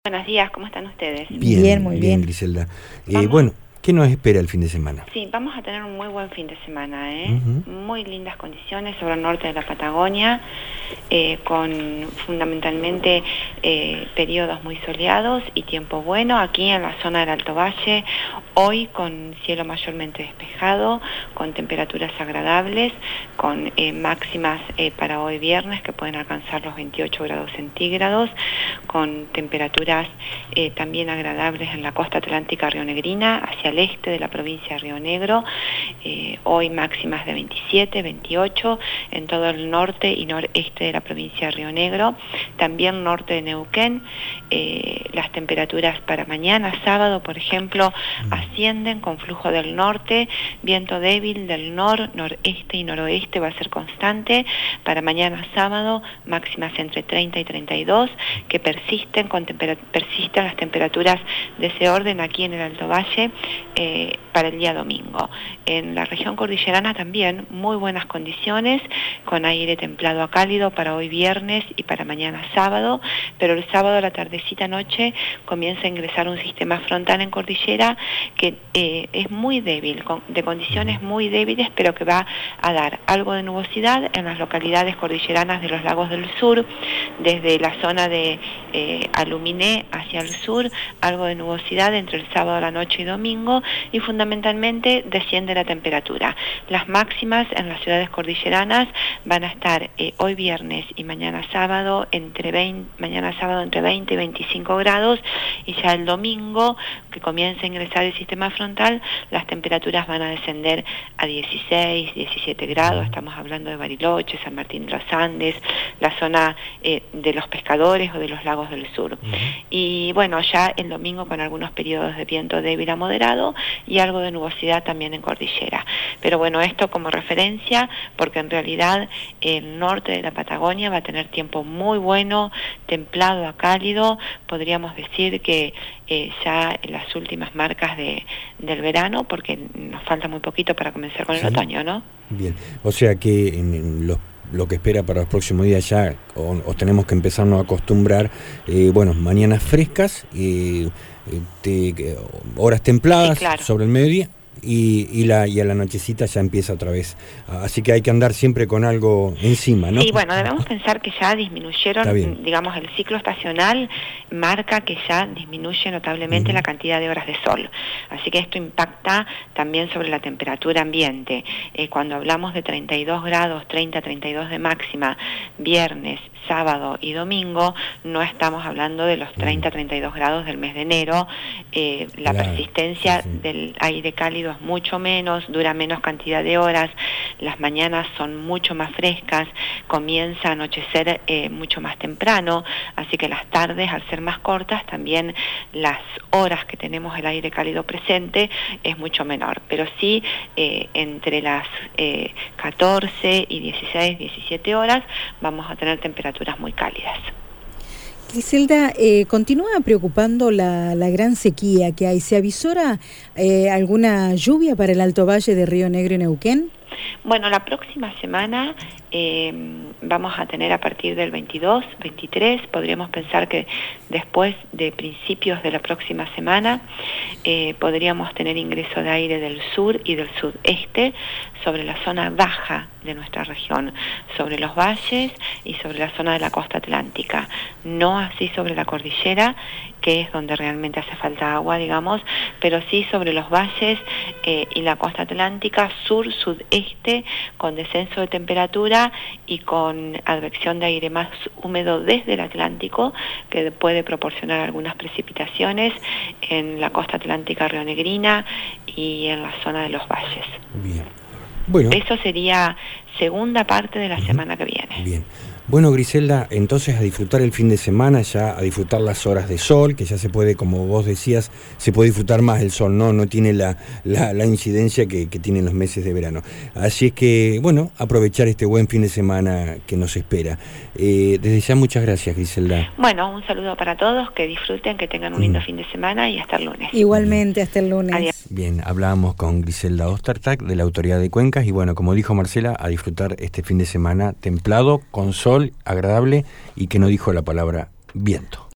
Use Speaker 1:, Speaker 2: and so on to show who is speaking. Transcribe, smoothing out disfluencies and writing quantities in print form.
Speaker 1: Buenos días, ¿cómo están ustedes?
Speaker 2: Bien, muy bien, Griselda. Bueno, ¿qué nos espera el fin de semana?
Speaker 1: Sí, vamos a tener un muy buen fin de semana, Muy lindas condiciones sobre el norte de la Patagonia, con fundamentalmente periodos muy soleados y tiempo bueno. Aquí en la zona del Alto Valle, hoy con cielo mayormente despejado, con temperaturas agradables, con máximas para hoy viernes que pueden alcanzar los 28 grados centígrados, con temperaturas también agradables en la costa atlántica rionegrina, hacia el este de la provincia de Río Negro, hoy máximas de 27, 28, en todo el norte y noreste de la provincia de Río Negro, también norte de Neuquén. Las temperaturas para mañana, sábado, por ejemplo, ascienden con flujo del norte, viento débil del noreste y noroeste va a ser constante. Para mañana sábado, máximas entre 30 y 32, que persisten las temperaturas de ese orden aquí en el Alto Valle para el día domingo. En la región cordillerana también muy buenas condiciones, con aire templado a cálido para hoy viernes y para mañana sábado, pero el sábado a la tardecita noche comienza a ingresar un sistema frontal en cordillera que es muy débil, de condiciones muy débiles, pero que va a dar algo de nubosidad en las localidades cordilleranas de los lagos del sur, desde la zona de Aluminé hacia el sur, algo de nubosidad entre el sábado a la noche y domingo, y fundamentalmente desciende la temperatura. Las máximas en las ciudades cordilleranas van a estar hoy viernes y mañana sábado entre 20 y 25 grados, y ya el domingo, que comienza a ingresar el sistema frontal, las temperaturas van a descender a 16, 17 grados. Estamos hablando de Bariloche, San Martín de los Andes, la zona de los pescadores o de los lagos del sur. Y bueno, ya el domingo con algunos periodos de viento débil a moderado y algo de nubosidad también en cordillera. Pero bueno, esto como referencia, porque en realidad el norte de la Patagonia va a tener tiempo muy bueno, templado a cálido. Podríamos decir que ya en las últimas marcas del verano, porque nos falta muy poquito para comenzar con el otoño, ¿no?
Speaker 2: Bien, o sea que en lo que espera para los próximos días ya, o tenemos que empezarnos a acostumbrar, bueno, mañanas frescas, horas templadas, sí, claro, sobre el mediodía, y a la nochecita ya empieza otra vez. Así que hay que andar siempre con algo encima, ¿no?
Speaker 1: Sí, bueno, debemos pensar que ya disminuyeron, digamos, el ciclo estacional marca que ya disminuye notablemente la cantidad de horas de sol. Así que esto impacta también sobre la temperatura ambiente. Cuando hablamos de 32 grados, 30, 32 de máxima, viernes, sábado y domingo, no estamos hablando de los 30, 32 grados del mes de enero. La persistencia del aire cálido es mucho menos, dura menos cantidad de horas, las mañanas son mucho más frescas, comienza a anochecer mucho más temprano, así que las tardes, al ser más cortas, también las horas que tenemos el aire cálido presente es mucho menor, pero sí entre las 14 y 16, 17 horas vamos a tener temperaturas muy cálidas.
Speaker 3: Griselda, continúa preocupando la gran sequía que hay. ¿Se avisora alguna lluvia para el Alto Valle de Río Negro y Neuquén?
Speaker 1: Bueno, la próxima semana vamos a tener a partir del 22, 23, podríamos pensar que después de principios de la próxima semana podríamos tener ingreso de aire del sur y del sudeste sobre la zona baja de nuestra región, sobre los valles y sobre la zona de la costa atlántica, no así sobre la cordillera, que es donde realmente hace falta agua, digamos, pero sí sobre los valles y la costa atlántica, sur, sudeste, con descenso de temperatura y con advección de aire más húmedo desde el Atlántico, que puede proporcionar algunas precipitaciones en la costa atlántica rionegrina y en la zona de los valles.
Speaker 2: Bien. Bueno.
Speaker 1: Eso sería segunda parte de la semana que viene.
Speaker 2: Bien. Bueno, Griselda, entonces a disfrutar el fin de semana, ya a disfrutar las horas de sol, que ya se puede, como vos decías, se puede disfrutar más el sol, no tiene la incidencia que tienen los meses de verano. Así es que, bueno, aprovechar este buen fin de semana que nos espera. Desde ya, muchas gracias, Griselda.
Speaker 1: Bueno, un saludo para todos, que disfruten, que tengan un lindo fin de semana y hasta el lunes.
Speaker 3: Igualmente, hasta el lunes.
Speaker 1: Adiós.
Speaker 2: Bien, hablábamos con Griselda Ostertag de la Autoridad de Cuencas y bueno, como dijo Marcela, a disfrutar este fin de semana templado, con sol, agradable y que no dijo la palabra viento.